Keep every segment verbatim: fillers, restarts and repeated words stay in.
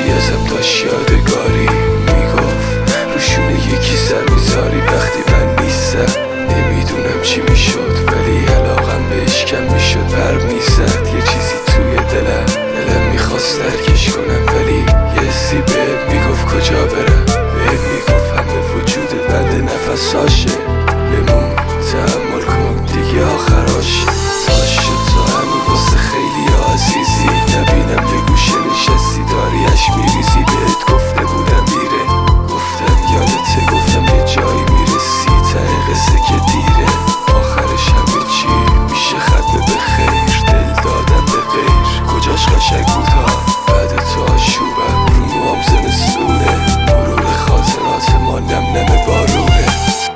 ولی ازم داشت یادگاری میگفت روشونه یکی سر میذاری وقتی من نیستم. نمیدونم چی میشد ولی علاقم بهش کم میشد، پر میزد یه چیزی توی دلم دلم میخواست درکش کنم، ولی یه حسی بهت میگفت کجا برم، بهت میگفت همه وجود بند نفساشه، بمون تحمل کن دیگه آخراشه. تاشه تو همون واسه خیلی عزیزی، نبینم یه گوشه نشستی داریش میریزی. بهت گفته بودم میره، گفتم یادته، گفتم یه جایی میرسی، ته قصه که دیره آخرش همه چی میشه ختم به خیر. دل دادم به غیر کجاش قشنگ بود ها، بعد تو آشوبم رو موام زمستونه، مرور خاطرات ما نم نم بارونه.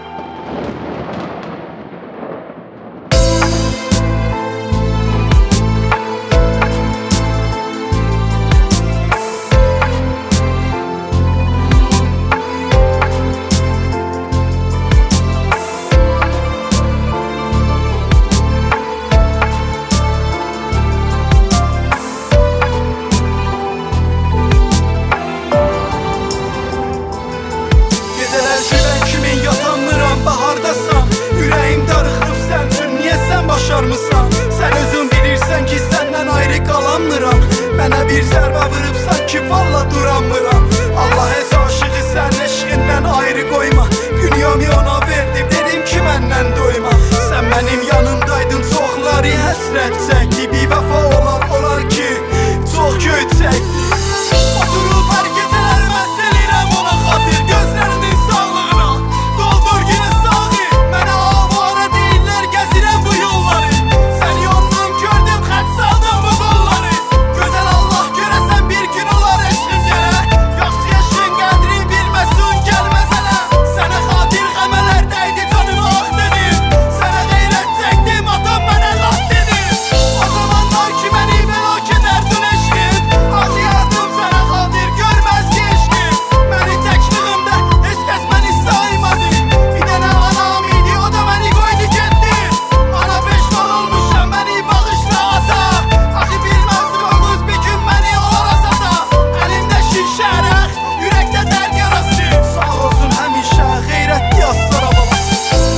Başarmısan, sən özün bilirsən ki səndən ayrı qalanmıram. Mənə bir zərbə vurubsan ki valla duramıram. Allah ez aşığı sən eşqindən ayrı qoyma. Dünyamı ona verdim, dedim ki məndən doyma. Sən mənim yanımdaydın, çoxları həsrət çəkdi. Bir vəfa olar, olar ki çox göçək. Oturub hər gecələr məhz eləyirəm ona xatir, gözlərinin sağlığına doldur günü sağı. Mənə avara deyirlər, gəzirəm bu yolları. Səni ondan gördüm, xət saldım bu qolları. Gözəl Allah görəsən bir gün olar eşqin yerə. Yoxsa eşqin qədrin bilməsin gəlməz hələ. Sənə xatir qəmələr dəydi canım ah dedim. Sənə qeyrət çəkdim, atam mənə laf dedim. O zamanlar ki məni belə kədərdin eşqin, ağlayardım sənə xatir görməzdi eşqin. Məni təkliğimdə heç kəs məni saymadı. Bir dənə anam idi, o da məni qoydu getdi. Ana peşman olmuşam, məni bağışla ata. Axı bilməzdim o qız bir gün məni olar asata. Əlimdə şişə ərəq, ürəkdə dərd yarası. Sağ olsun həmişə qeyrətli aslara babası.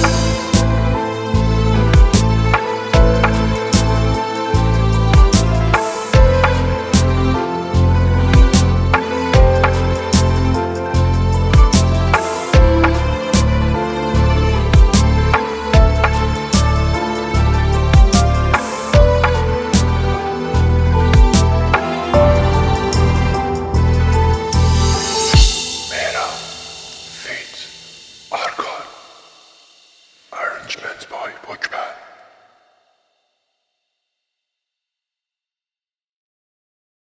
Mera, Fit, Argon. Arrangements by Bookman.